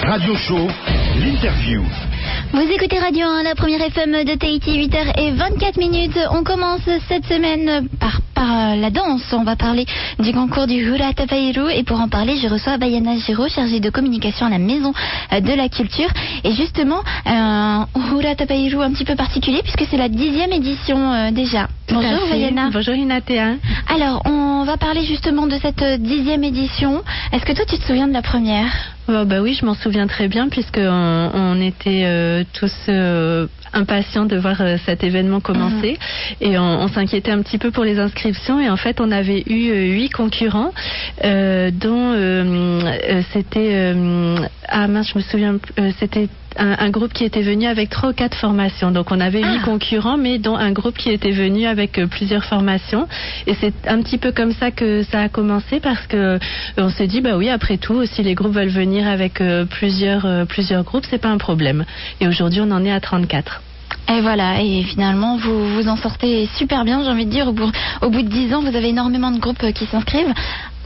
Radio Show, l'interview. Vous écoutez Radio 1, la première FM de Tahiti, 8h24. On commence cette semaine par la danse. On va parler du concours du Hula Tapairu. Et pour en parler, je reçois Bayana Giro, chargée de communication à la Maison de la Culture. Et justement, un Hula Tapairu un petit peu particulier, puisque c'est la 10e édition déjà. Bonjour Bayana. Bonjour Inatea. Alors, on va parler justement de cette 10e édition. Est-ce que toi, tu te souviens de la première ? Bah oui, je m'en souviens très bien puisque on était tous impatients de voir cet événement commencer et on s'inquiétait un petit peu pour les inscriptions et en fait on avait eu 8 concurrents dont c'était je me souviens c'était un groupe qui était venu avec 3 ou 4 formations. Donc on avait 8 concurrents, mais dont un groupe qui était venu avec plusieurs formations. Et c'est un petit peu comme ça que ça a commencé parce que on s'est dit, bah oui, après tout, si les groupes veulent venir avec plusieurs groupes, c'est pas un problème. Et aujourd'hui, on en est à 34. Et voilà, et finalement, vous en sortez super bien, j'ai envie de dire. Au bout de 10 ans, vous avez énormément de groupes qui s'inscrivent.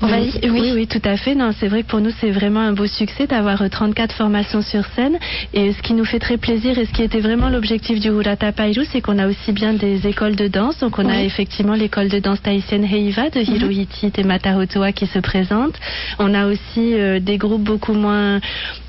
Oui, tout à fait. Non, c'est vrai que pour nous, c'est vraiment un beau succès d'avoir 34 formations sur scène. Et ce qui nous fait très plaisir et ce qui était vraiment l'objectif du Hula Tapairu, c'est qu'on a aussi bien des écoles de danse. Donc, on a effectivement l'école de danse tahitienne Heiva de Hirohiti et Matahotoa qui se présente. On a aussi des groupes beaucoup moins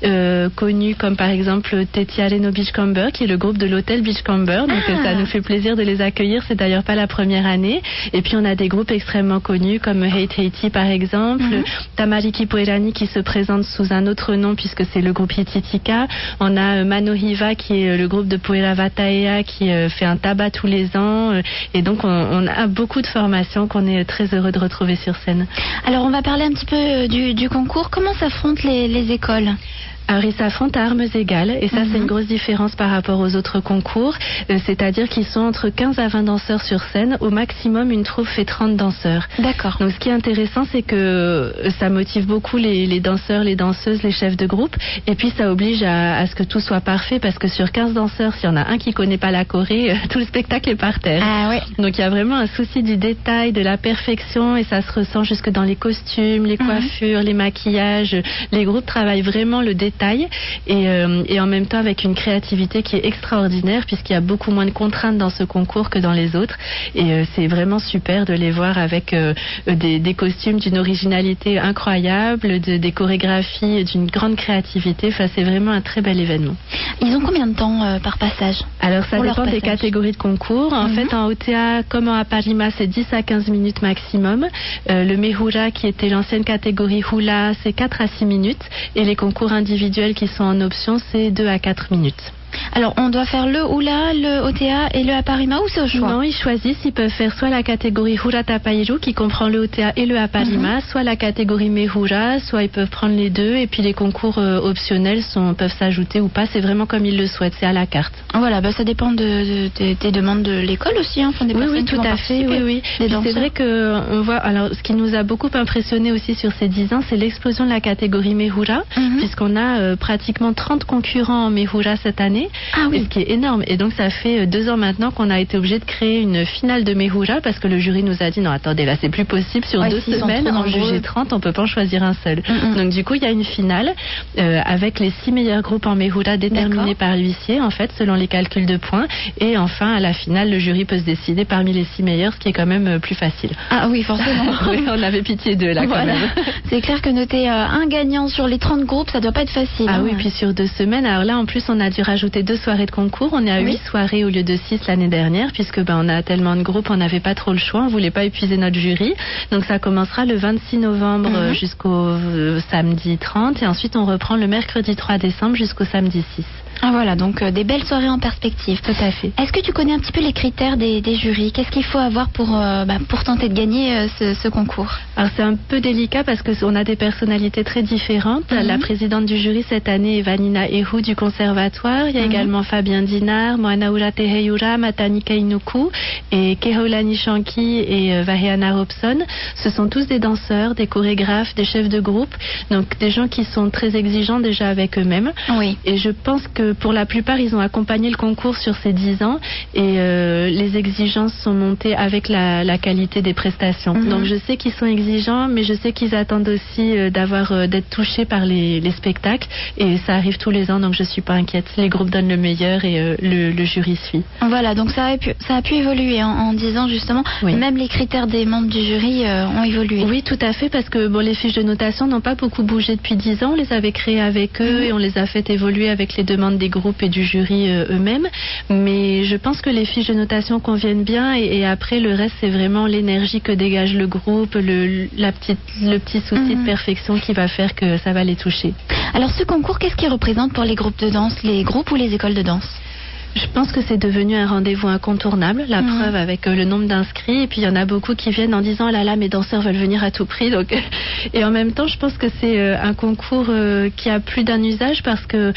connus, comme par exemple Tetiareno Beachcomber, qui est le groupe de l'hôtel Beachcomber. Donc, ça nous fait plaisir de les accueillir. C'est d'ailleurs pas la première année. Et puis, on a des groupes extrêmement connus comme Hate Haiti, par exemple, Tamariki Poerani qui se présente sous un autre nom puisque c'est le groupe Hititika. On a Manohiva qui est le groupe de Poeravataea qui fait un tabac tous les ans. Et donc on a beaucoup de formations qu'on est très heureux de retrouver sur scène. Alors on va parler un petit peu du concours. Comment s'affrontent les écoles ? Alors, ils s'affrontent à armes égales, et ça, c'est une grosse différence par rapport aux autres concours, c'est-à-dire qu'ils sont entre 15 à 20 danseurs sur scène, au maximum, une troupe fait 30 danseurs. D'accord. Donc, ce qui est intéressant, c'est que ça motive beaucoup les danseurs, les danseuses, les chefs de groupe, et puis ça oblige à ce que tout soit parfait, parce que sur 15 danseurs, s'il y en a un qui connaît pas la choré, tout le spectacle est par terre. Ah ouais. Donc, il y a vraiment un souci du détail, de la perfection, et ça se ressent jusque dans les costumes, les coiffures, les maquillages. Les groupes travaillent vraiment le détail. Et en même temps avec une créativité qui est extraordinaire puisqu'il y a beaucoup moins de contraintes dans ce concours que dans les autres et c'est vraiment super de les voir avec des costumes d'une originalité incroyable, des chorégraphies d'une grande créativité. Enfin, c'est vraiment un très bel événement. Ils ont combien de temps par passage ? Alors ça dépend des catégories de concours. En fait en OTA comme en Aparima c'est 10 à 15 minutes maximum. Le Mehura qui était l'ancienne catégorie Hula c'est 4 à 6 minutes et les concours individuels qui sont en option, c'est 2 à 4 minutes. Alors, on doit faire le Hula, le OTA et le Aparima ou c'est au choix ? Non, ils choisissent, ils peuvent faire soit la catégorie Hula Tapairu qui comprend le OTA et le Aparima, soit la catégorie Mehura, soit ils peuvent prendre les deux et puis les concours optionnels peuvent s'ajouter ou pas, c'est vraiment comme ils le souhaitent, c'est à la carte. Voilà, ça dépend des demandes de l'école aussi, hein, des oui, tout à fait, oui. C'est vrai qu'on voit, alors ce qui nous a beaucoup impressionné aussi sur ces 10 ans, c'est l'explosion de la catégorie Mehura, puisqu'on a pratiquement 30 concurrents en Mehura cette année. Ah oui. Ce qui est énorme. Et donc ça fait 2 ans maintenant qu'on a été obligé de créer une finale de Mehura parce que le jury nous a dit non attendez là c'est plus possible sur 2 semaines en juger 30 on peut pas en choisir un seul. Donc du coup il y a une finale avec les 6 meilleurs groupes en Mehura déterminés par l'huissier en fait selon les calculs de points et enfin à la finale le jury peut se décider parmi les 6 meilleurs ce qui est quand même plus facile. Ah oui forcément. Oui, on avait pitié d'eux là quand même. C'est clair que noter un gagnant sur les 30 groupes ça doit pas être facile. Ah oui puis sur 2 semaines alors là en plus on a dû rajouter 2 soirées de concours. On est à 8 soirées au lieu de 6 l'année dernière puisque on a tellement de groupes, on n'avait pas trop le choix, on voulait pas épuiser notre jury. Donc ça commencera le 26 novembre jusqu'au samedi 30 et ensuite on reprend le mercredi 3 décembre jusqu'au samedi 6. Ah voilà, donc des belles soirées en perspective. Tout à fait. Est-ce que tu connais un petit peu les critères des jurys ? Qu'est-ce qu'il faut avoir pour tenter de gagner ce concours ? Alors c'est un peu délicat parce qu'on a des personnalités très différentes. La présidente du jury cette année est Vanina Ehu du conservatoire. Il y a également Fabien Dinard, Moanaura Teheyura, Matani Kainuku et Keholani Shanki et Vaheana Robson. Ce sont tous des danseurs, des chorégraphes, des chefs de groupe. Donc des gens qui sont très exigeants déjà avec eux-mêmes. Oui. Et je pense que pour la plupart, ils ont accompagné le concours sur ces 10 ans et les exigences sont montées avec la qualité des prestations. Donc je sais qu'ils sont exigeants, mais je sais qu'ils attendent aussi d'être touchés par les spectacles et ça arrive tous les ans, donc je suis pas inquiète. Les groupes donnent le meilleur et le jury suit. Voilà, donc ça a pu évoluer en 10 ans justement. Oui. Même les critères des membres du jury ont évolué. Oui, tout à fait, parce que les fiches de notation n'ont pas beaucoup bougé depuis 10 ans. On les avait créées avec eux et on les a fait évoluer avec les demandes des groupes et du jury eux-mêmes. Mais je pense que les fiches de notation conviennent bien et après le reste c'est vraiment l'énergie que dégage le groupe, le petit souci de perfection qui va faire que ça va les toucher. Alors ce concours, qu'est-ce qu'il représente pour les groupes de danse, les groupes ou les écoles de danse? Je pense que c'est devenu un rendez-vous incontournable, la preuve avec le nombre d'inscrits. Et puis il y en a beaucoup qui viennent en disant « là là, mes danseurs veulent venir à tout prix ». Donc, et en même temps, je pense que c'est un concours qui a plus d'un usage parce que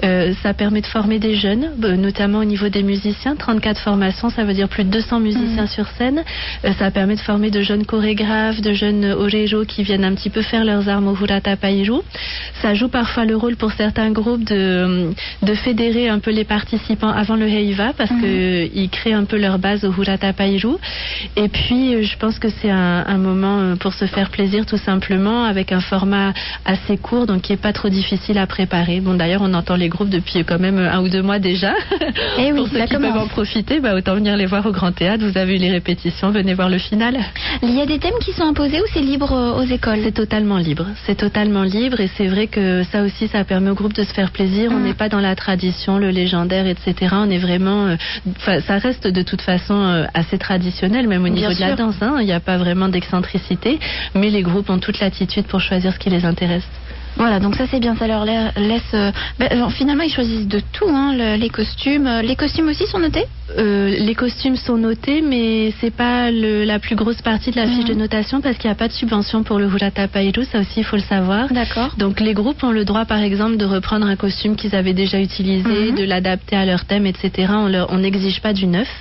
ça permet de former des jeunes, notamment au niveau des musiciens. 34 formations, ça veut dire plus de 200 musiciens sur scène. Ça permet de former de jeunes chorégraphes, de jeunes orejo qui viennent un petit peu faire leurs armes au Hura Tapairu. Ça joue parfois le rôle pour certains groupes de fédérer un peu les participants avant le Heiva parce qu'ils créent un peu leur base au Hura Tapairu. Et puis je pense que c'est un moment pour se faire plaisir tout simplement avec un format assez court donc qui est pas trop difficile à préparer. Bon d'ailleurs on entend les groupes depuis quand même 1 ou 2 mois déjà. Et oui, pour ceux qui peuvent en profiter, autant venir les voir au Grand Théâtre. Vous avez eu les répétitions, venez voir le final. Il y a des thèmes qui sont imposés ou c'est libre aux écoles? C'est totalement libre. C'est totalement libre et c'est vrai que ça aussi ça permet au groupe de se faire plaisir. On n'est pas dans la tradition, le légendaire, etc. On est vraiment, ça reste de toute façon assez traditionnel, même au niveau de la danse. Il n'y a pas vraiment d'excentricité, mais les groupes ont toute l'attitude pour choisir ce qui les intéresse. Voilà, donc ça c'est bien, ça leur laisse... finalement, ils choisissent de tout, les costumes. Les costumes aussi sont notés? Les costumes sont notés, mais c'est pas la plus grosse partie de la fiche de notation parce qu'il n'y a pas de subvention pour le Hura Tapairu, ça aussi il faut le savoir. D'accord. Donc les groupes ont le droit par exemple de reprendre un costume qu'ils avaient déjà utilisé, de l'adapter à leur thème, etc. On n'exige pas du neuf,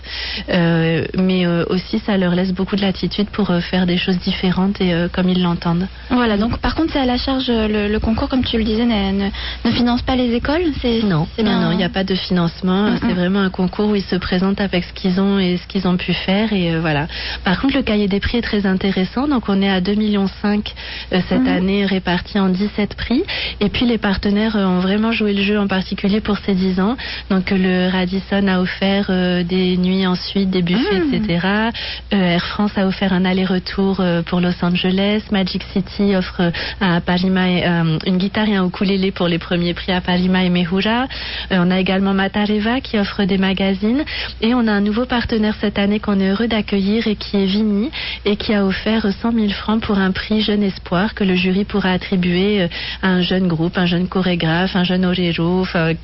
mais aussi ça leur laisse beaucoup de latitude pour faire des choses différentes et comme ils l'entendent. Voilà, donc par contre c'est à la charge, le concours comme tu le disais ne finance pas les écoles? Non, il n'y a pas de financement, c'est vraiment un concours où ils se présentent avec ce qu'ils ont et ce qu'ils ont pu faire et voilà. Par contre le cahier des prix est très intéressant, donc on est à 2,5 millions cette année répartis en 17 prix et puis les partenaires ont vraiment joué le jeu en particulier pour ces 10 ans, donc le Radisson a offert des nuits ensuite, des buffets, etc. Air France a offert un aller-retour pour Los Angeles, Magic City offre à Palima une guitare et un ukulélé pour les premiers prix à Palima et Mehura. On a également Matareva qui offre des magazines. Et on a un nouveau partenaire cette année qu'on est heureux d'accueillir et qui est Vini et qui a offert 100 000 francs pour un prix Jeune Espoir que le jury pourra attribuer à un jeune groupe, un jeune chorégraphe, un jeune orejo,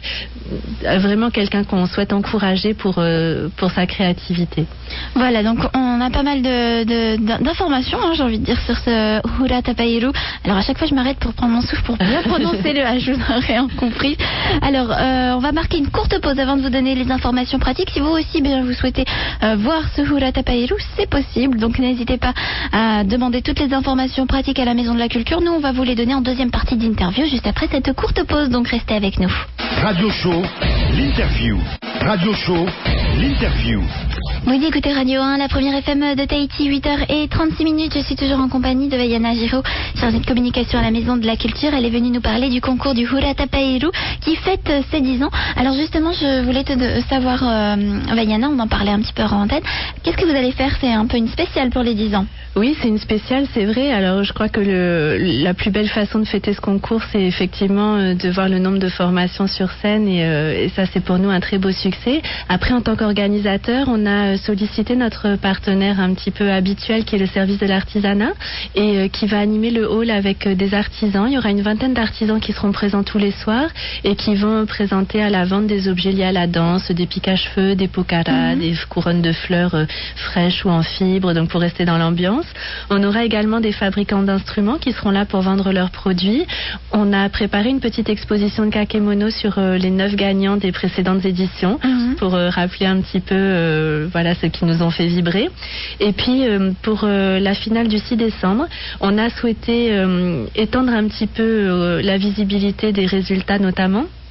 vraiment quelqu'un qu'on souhaite encourager pour sa créativité. Voilà, donc on a pas mal d'informations, j'ai envie de dire, sur ce Hura Tapairu. Alors à chaque fois je m'arrête pour prendre mon souffle pour bien prononcer le H, je vous aurais rien compris. Alors on va marquer une courte pause avant de vous donner les informations pratiques. Si vous aussi vous souhaitez voir ce Hura Tapairu, c'est possible, donc n'hésitez pas à demander toutes les informations pratiques à la Maison de la Culture. Nous on va vous les donner en deuxième partie d'interview juste après cette courte pause, donc restez avec nous. Radio Show, l'interview. Radio Show, l'interview. Vous écoutez Radio 1, la première FM de Tahiti, 8h36. Je suis toujours en compagnie de Vaiana Giraud, chargée de communication à la Maison de la Culture. Elle est venue nous parler du concours du Hura Tapairu qui fête ses 10 ans. Alors justement, je voulais savoir, Vaiana, on en parlait un petit peu en antenne. Qu'est-ce que vous allez faire? C'est un peu une spéciale pour les 10 ans. Oui, c'est une spéciale, c'est vrai. Alors je crois que la plus belle façon de fêter ce concours, c'est effectivement de voir le nombre de formations sur scène et ça c'est pour nous un très beau succès. Après, en tant qu'organisateur, on a sollicité notre partenaire un petit peu habituel qui est le service de l'artisanat et qui va animer le hall avec des artisans. Il y aura une vingtaine d'artisans qui seront présents tous les soirs et qui vont présenter à la vente des objets liés à la danse, des piques à cheveux, des pocaras, des couronnes de fleurs fraîches ou en fibre, donc pour rester dans l'ambiance. On aura également des fabricants d'instruments qui seront là pour vendre leurs produits. On a préparé une petite exposition de kakemono sur les 9 gagnants des précédentes éditions pour rappeler un petit peu ceux qui nous ont fait vibrer. Et puis pour la finale du 6 décembre, on a souhaité étendre un petit peu la visibilité des résultats notamment.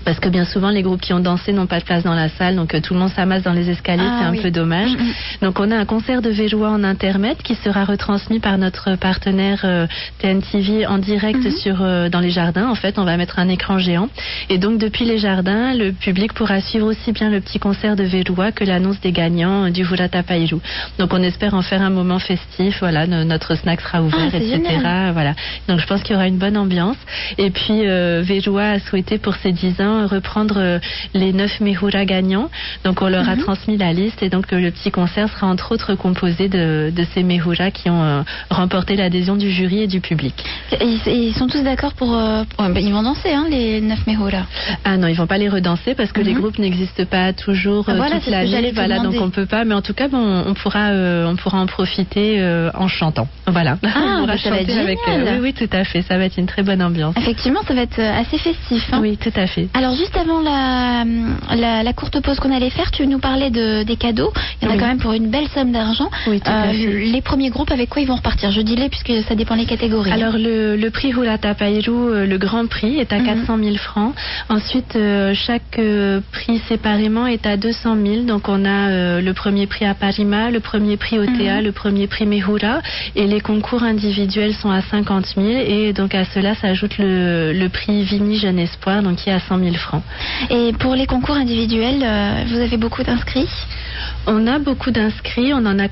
Parce que bien souvent, les groupes qui ont dansé n'ont pas de place dans la salle, donc tout le monde s'amasse dans les escaliers, c'est un peu dommage. Donc on a un concert de Vejoua en intermède qui sera retransmis par notre partenaire TNTV en direct dans les jardins. En fait, on va mettre un écran géant. Et donc depuis les jardins, le public pourra suivre aussi bien le petit concert de Vejoua que l'annonce des gagnants du Hula Tapairu. Donc on espère en faire un moment festif. Voilà, notre snack sera ouvert, etc. Voilà. Donc je pense qu'il y aura une bonne ambiance. Et puis Vejoua a souhaité pour ses 10 ans reprendre les 9 Mehura gagnants. Donc on leur a transmis la liste et donc le petit concert sera entre autres composé de ces Mehura qui ont remporté l'adhésion du jury et du public. Ils sont tous d'accord pour... ils vont danser, hein, les 9 Mehura. Ah non, ils vont pas les redanser parce que les groupes n'existent pas toujours toute l'année. Voilà, donc on peut pas. Mais en tout cas, on pourra en profiter en chantant. Voilà. Ah, on pourra ça va être avec. Oui, tout à fait. Ça va être une très bonne ambiance. Effectivement, ça va être assez festif. Hein. Oui, tout à fait. Alors juste avant la courte pause qu'on allait faire, tu nous parlais des cadeaux. Il y en a quand même pour une belle somme d'argent. Oui, tout à fait. Les premiers groupes, avec quoi ils vont repartir? Je dis les puisque ça dépend des catégories. Alors le prix Hula Tapairu, le grand prix est à 400 000 francs. Ensuite, chaque prix séparément est à 200 000. Donc on a le premier prix à Parima, le premier prix Otea, le premier prix Mehura, et les concours individuels sont à 50 000. Et donc à cela s'ajoute le prix Vini Jeune Espoir, donc qui est à 100 000 francs. Et pour les concours individuels, vous avez beaucoup d'inscrits? On a beaucoup d'inscrits, on en a...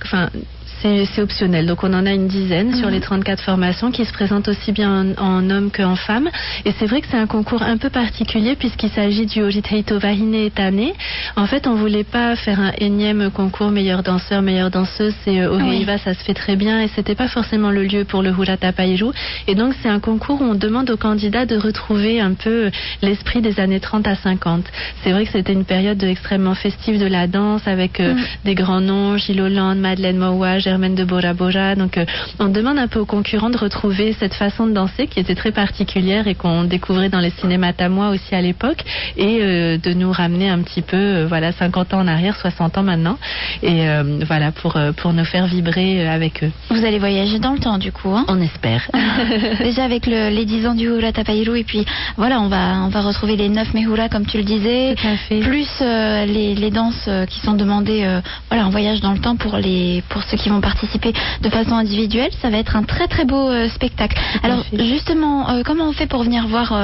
C'est optionnel, donc on en a une dizaine sur les 34 formations qui se présentent aussi bien en hommes qu'en femmes. Et c'est vrai que c'est un concours un peu particulier puisqu'il s'agit du Oriteito Vahine Etane. En fait, on voulait pas faire un énième concours meilleur danseur, meilleure danseuse. C'est Oreiva, ça se fait très bien et c'était pas forcément le lieu pour le Hula Tapairu. Et donc c'est un concours où on demande aux candidats de retrouver un peu l'esprit des années 30 à 50. C'est vrai que c'était une période extrêmement festive de la danse avec des grands noms, Gilles Hollande, Madeleine Mawa, Germaine de Bora Bora. Donc on demande un peu aux concurrents de retrouver cette façon de danser qui était très particulière et qu'on découvrait dans les cinémas tamois aussi à l'époque et de nous ramener un petit peu 50 ans en arrière, 60 ans maintenant et pour nous faire vibrer avec eux. Vous allez voyager dans le temps du coup, hein? On espère. Déjà avec les 10 ans du Hula Tapairu et puis voilà, on va retrouver les 9 Mehura comme tu le disais, plus les danses qui sont demandées en voyage dans le temps pour ceux qui vont participer de façon individuelle. Ça va être un très très beau spectacle. Alors justement, comment on fait pour venir voir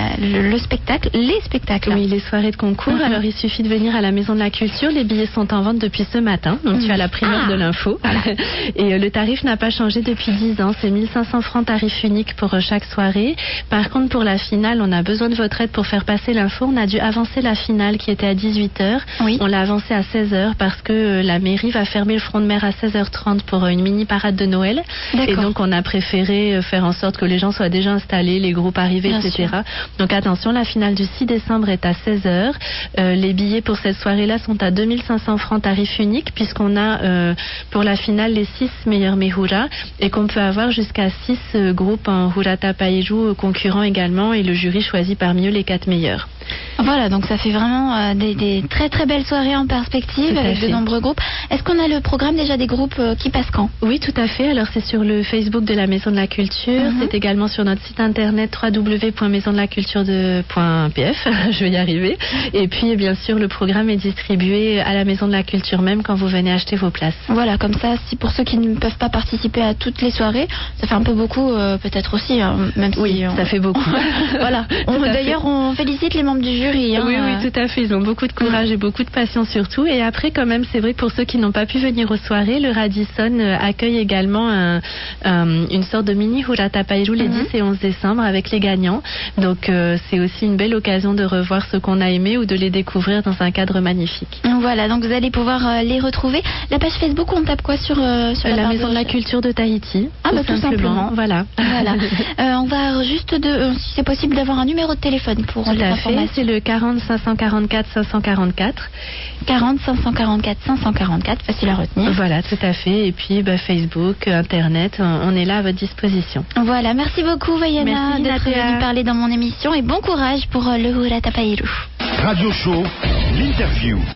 le spectacle, les spectacles? Oui, les soirées de concours. Alors il suffit de venir à la Maison de la Culture. Les billets sont en vente depuis ce matin, donc tu as la primeur de l'info. Voilà. Et le tarif n'a pas changé depuis 10 ans. C'est 1500 francs tarif unique pour chaque soirée. Par contre, pour la finale, on a besoin de votre aide pour faire passer l'info. On a dû avancer la finale qui était à 18h. Oui. On l'a avancée à 16h parce que la mairie va fermer le front de mer à 16h30 pour une mini parade de Noël. Et donc on a préféré faire en sorte que les gens soient déjà installés, les groupes arrivés, etc. Sûr. Donc attention, la finale du 6 décembre est à 16h. Les billets pour cette soirée-là sont à 2500 francs tarif unique puisqu'on a pour la finale les 6 meilleurs Mehura et qu'on peut avoir jusqu'à 6 groupes en Hula Tapairu concurrents également et le jury choisit parmi eux les 4 meilleurs. Voilà, donc ça fait vraiment des très très belles soirées en perspective avec de nombreux groupes. Est-ce qu'on a le programme déjà des groupes qui passent quand? Oui, tout à fait. Alors c'est sur le Facebook de la Maison de la Culture. C'est également sur notre site internet www.maisondelaculture.pf. Je vais y arriver. Et puis bien sûr le programme est distribué à la Maison de la Culture même quand vous venez acheter vos places. Voilà, comme ça, si pour ceux qui ne peuvent pas participer à toutes les soirées, ça fait un peu beaucoup peut-être aussi, même si ça fait beaucoup. Voilà. D'ailleurs, on félicite les membres du jury. Oui, tout à fait. Ils ont beaucoup de courage et beaucoup de patience surtout. Et après, quand même, c'est vrai que pour ceux qui n'ont pas pu venir aux soirées, le Radisson accueille également une sorte de mini Hula Tapairu les 10 et 11 décembre avec les gagnants. Donc, c'est aussi une belle occasion de revoir ce qu'on a aimé ou de les découvrir dans un cadre magnifique. Voilà, donc vous allez pouvoir les retrouver. La page Facebook, on tape quoi sur la Maison de la Culture de Tahiti. Tout simplement. Voilà. On va juste, si c'est possible, d'avoir un numéro de téléphone pour les informations. C'est le 40 544 544. 40 544 544, facile à retenir. Voilà, tout à fait. Et puis Facebook, Internet, on est là à votre disposition. Voilà, merci beaucoup Vaiana d'être venue parler dans mon émission et bon courage pour le Hula Tapairu. Radio Show, l'interview.